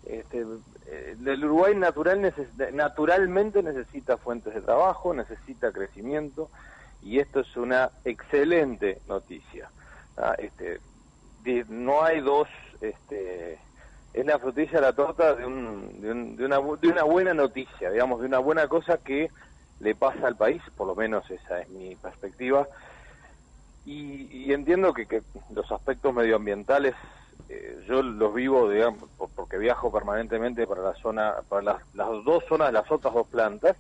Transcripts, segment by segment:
el Uruguay naturalmente necesita fuentes de trabajo, necesita crecimiento, y esto es una excelente noticia. No hay dos, es la frutilla de la torta de una buena noticia, digamos, de una buena cosa que le pasa al país, por lo menos esa es mi perspectiva, y entiendo que los aspectos medioambientales yo los vivo, digamos, porque viajo permanentemente para la zona, para las dos zonas de las otras dos plantas,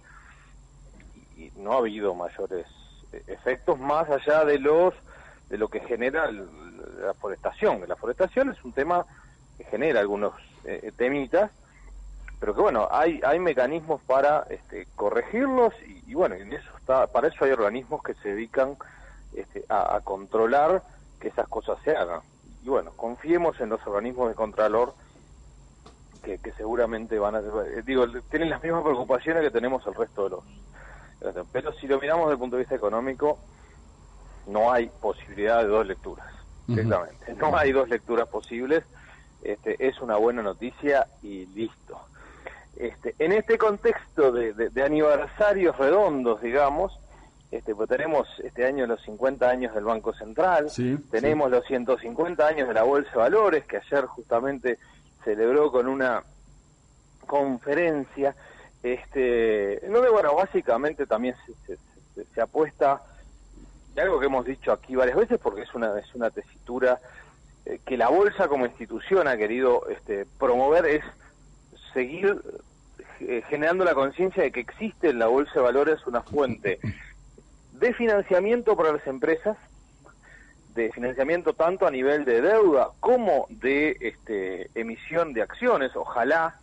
y no ha habido mayores efectos más allá de lo que genera la forestación. La forestación es un tema que genera algunos temitas, pero que bueno, hay mecanismos para corregirlos, y bueno, en eso para eso hay organismos que se dedican a controlar que esas cosas se hagan. Y bueno, confiemos en los organismos de Contralor que seguramente van a... tienen las mismas preocupaciones que tenemos el resto de los... Pero si lo miramos desde el punto de vista económico, no hay posibilidad de dos lecturas, directamente. No hay dos lecturas posibles, es una buena noticia y listo. En este contexto de aniversarios redondos, digamos, pues tenemos este año los 50 años del Banco Central, tenemos los 150 años de la Bolsa de Valores, que ayer justamente celebró con una conferencia, donde, bueno, básicamente también se apuesta, y algo que hemos dicho aquí varias veces, porque es una tesitura que la Bolsa como institución ha querido promover, es seguir generando la conciencia de que existe en la Bolsa de Valores una fuente de financiamiento para las empresas, de financiamiento tanto a nivel de deuda como de emisión de acciones. Ojalá,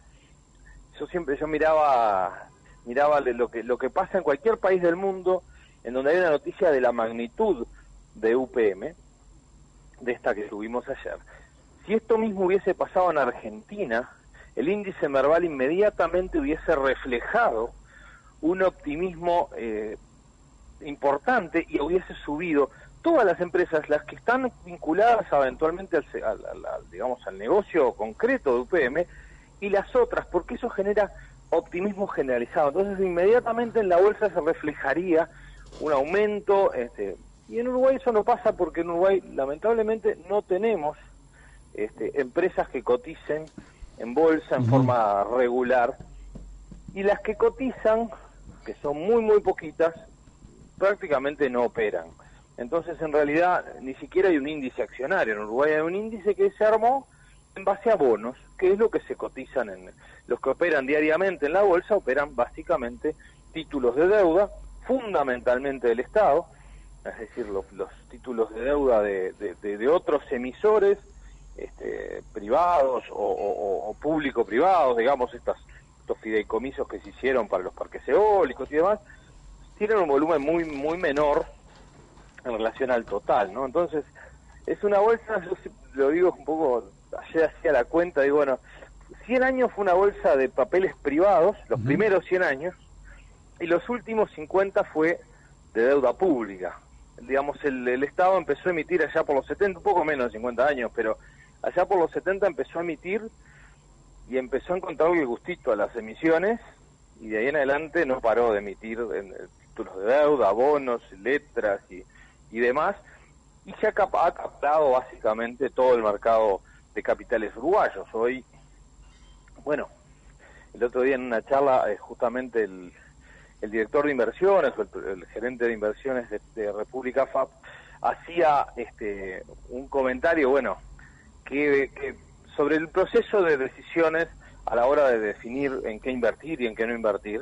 yo miraba lo que pasa en cualquier país del mundo en donde hay una noticia de la magnitud de UPM, de esta que tuvimos ayer. Si esto mismo hubiese pasado en Argentina, el índice Merval inmediatamente hubiese reflejado un optimismo importante y hubiese subido todas las empresas, las que están vinculadas eventualmente al negocio concreto de UPM, y las otras, porque eso genera optimismo generalizado. Entonces inmediatamente en la bolsa se reflejaría un aumento, y en Uruguay eso no pasa, porque en Uruguay lamentablemente no tenemos empresas que coticen en bolsa en forma regular, y las que cotizan, que son muy muy poquitas, prácticamente no operan. Entonces, en realidad, ni siquiera hay un índice accionario. En Uruguay hay un índice que se armó en base a bonos, que es lo que se cotizan los que operan diariamente en la bolsa, operan básicamente títulos de deuda, fundamentalmente del Estado, es decir, los títulos de deuda de otros emisores privados o público-privados, digamos, estos fideicomisos que se hicieron para los parques eólicos y demás, tienen un volumen muy muy menor en relación al total, ¿no? Entonces, es una bolsa, yo lo digo un poco, ayer hacía la cuenta, digo, bueno, 100 años fue una bolsa de papeles privados, los primeros 100 años, y los últimos 50 fue de deuda pública. Digamos, el Estado empezó a emitir allá por los 70, un poco menos de 50 años, pero allá por los 70 empezó a emitir y empezó a encontrarle el gustito a las emisiones, y de ahí en adelante no paró de emitir títulos de deuda, bonos, letras y demás, y se ha captado básicamente todo el mercado de capitales uruguayos. Hoy, bueno, el otro día en una charla, justamente el director de inversiones, o el gerente de inversiones de República FAP, hacía un comentario, bueno, que sobre el proceso de decisiones a la hora de definir en qué invertir y en qué no invertir.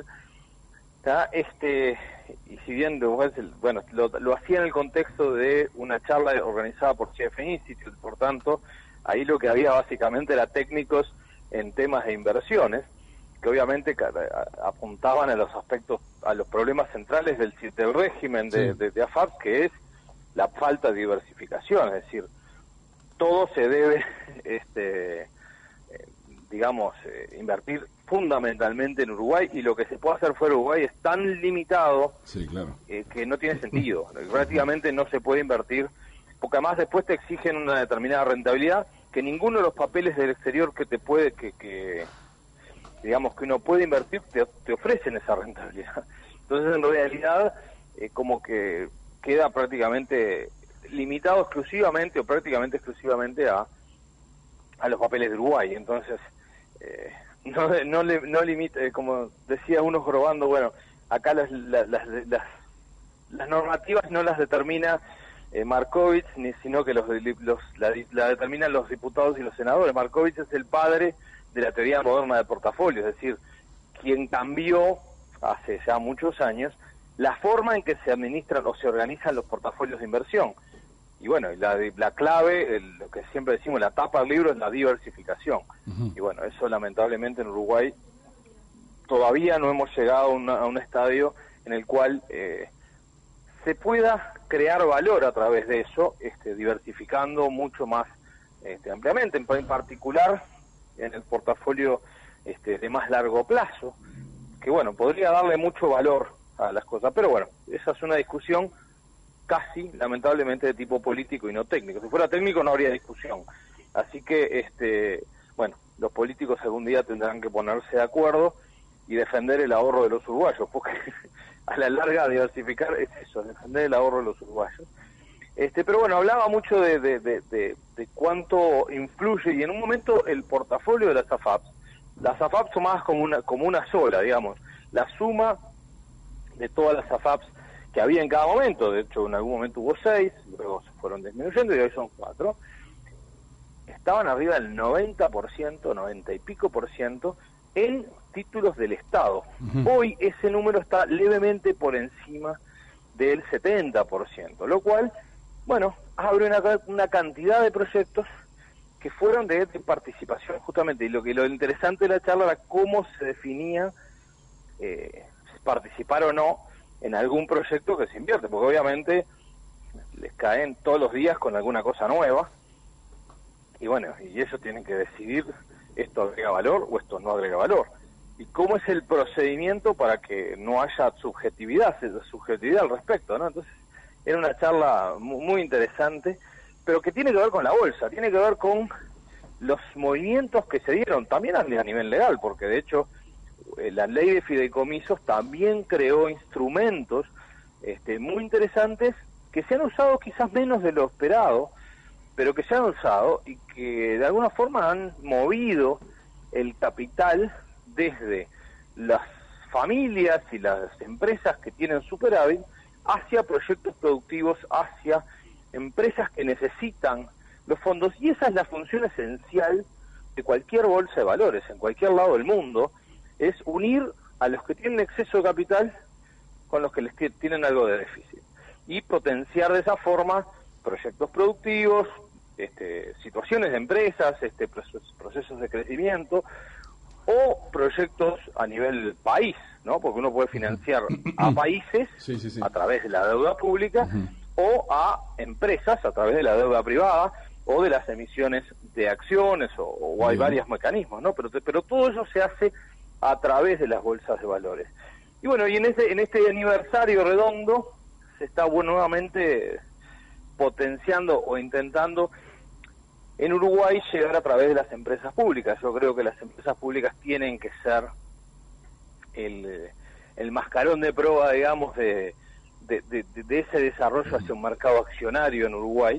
Y si bien, bueno, lo hacía en el contexto de una charla organizada por CFE Institute, por tanto, ahí lo que había básicamente era técnicos en temas de inversiones, que obviamente apuntaban a los aspectos, a los problemas centrales del régimen de AFAP, que es la falta de diversificación, es decir, todo se debe, invertir fundamentalmente en Uruguay, y lo que se puede hacer fuera de Uruguay es tan limitado que no tiene sentido. Prácticamente no se puede invertir, porque además después te exigen una determinada rentabilidad que ninguno de los papeles del exterior que te puede que digamos, que uno puede invertir, te ofrecen esa rentabilidad. Entonces, en realidad, como que queda prácticamente limitado exclusivamente o prácticamente exclusivamente a los papeles de Uruguay. Entonces, no limita, como decía uno jorobando, bueno, acá las normativas no las determina Markovich, sino que la determinan los diputados y los senadores. Markovich es el padre de la teoría moderna de portafolio, es decir, quien cambió hace ya muchos años la forma en que se administran o se organizan los portafolios de inversión. Y bueno, la clave, lo que siempre decimos, la tapa del libro es la diversificación. Y bueno, eso lamentablemente en Uruguay todavía no hemos llegado a un estadio en el cual se pueda crear valor a través de eso, diversificando mucho más ampliamente, en particular en el portafolio de más largo plazo, que bueno, podría darle mucho valor a las cosas, pero bueno, esa es una discusión casi, lamentablemente, de tipo político y no técnico. Si fuera técnico no habría discusión. Así que, bueno, los políticos algún día tendrán que ponerse de acuerdo y defender el ahorro de los uruguayos, porque a la larga diversificar es eso, defender el ahorro de los uruguayos. Pero bueno, hablaba mucho de cuánto influye, y en un momento el portafolio de las AFAPs tomadas como una sola, digamos, la suma de todas las AFAPs que había en cada momento. De hecho, en algún momento hubo 6, luego se fueron disminuyendo y hoy son 4, estaban arriba del 90%, 90 y pico por ciento en títulos del Estado. Hoy ese número está levemente por encima del 70%, lo cual, bueno, abre una cantidad de proyectos que fueron de participación justamente, y lo interesante de la charla era cómo se definía participar o no en algún proyecto que se invierte, porque obviamente les caen todos los días con alguna cosa nueva, y bueno, y ellos tienen que decidir esto agrega valor o esto no agrega valor, y cómo es el procedimiento para que no haya subjetividad al respecto, ¿no? Entonces era una charla muy interesante, pero que tiene que ver con la bolsa, tiene que ver con los movimientos que se dieron también a nivel legal, porque de hecho la ley de fideicomisos también creó instrumentos muy interesantes que se han usado quizás menos de lo esperado, pero que se han usado y que de alguna forma han movido el capital desde las familias y las empresas que tienen superávit hacia proyectos productivos, hacia empresas que necesitan los fondos, y esa es la función esencial de cualquier bolsa de valores en cualquier lado del mundo, es unir a los que tienen exceso de capital con los que tienen algo de déficit y potenciar de esa forma proyectos productivos, situaciones de empresas, procesos de crecimiento o proyectos a nivel país, ¿no? Porque uno puede financiar a países a través de la deuda pública o a empresas a través de la deuda privada o de las emisiones de acciones o hay varios mecanismos, ¿no? Pero todo eso se hace a través de las bolsas de valores. Y bueno, y en este aniversario redondo se está nuevamente potenciando o intentando en Uruguay llegar a través de las empresas públicas. Yo creo que las empresas públicas tienen que ser el mascarón de prueba, digamos, de ese desarrollo hacia un mercado accionario en Uruguay.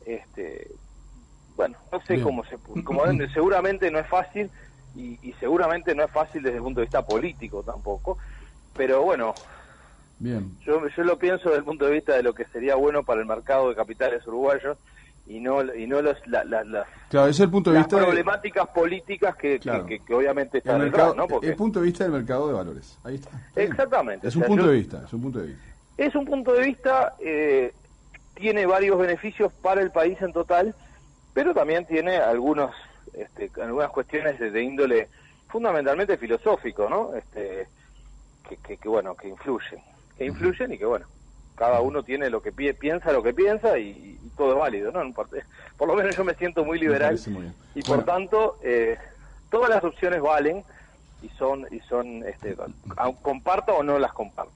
Bueno, no sé cómo seguramente no es fácil, y seguramente no es fácil desde el punto de vista político tampoco, pero bueno, bien. Yo lo pienso desde el punto de vista de lo que sería bueno para el mercado de capitales uruguayos y no las claro, es el punto de vista problemáticas políticas que obviamente están detrás, ¿no? Porque el punto de vista del mercado de valores, ahí está. Exactamente. Es un punto de vista, es un punto de vista. Es un punto de vista, tiene varios beneficios para el país en total, pero también tiene algunas cuestiones de índole fundamentalmente filosófico, ¿no? Que influyen y que bueno, cada uno tiene lo que piensa y todo es válido, ¿no? Por lo menos yo me siento muy liberal y por tanto todas las opciones valen y son comparto o no las comparto.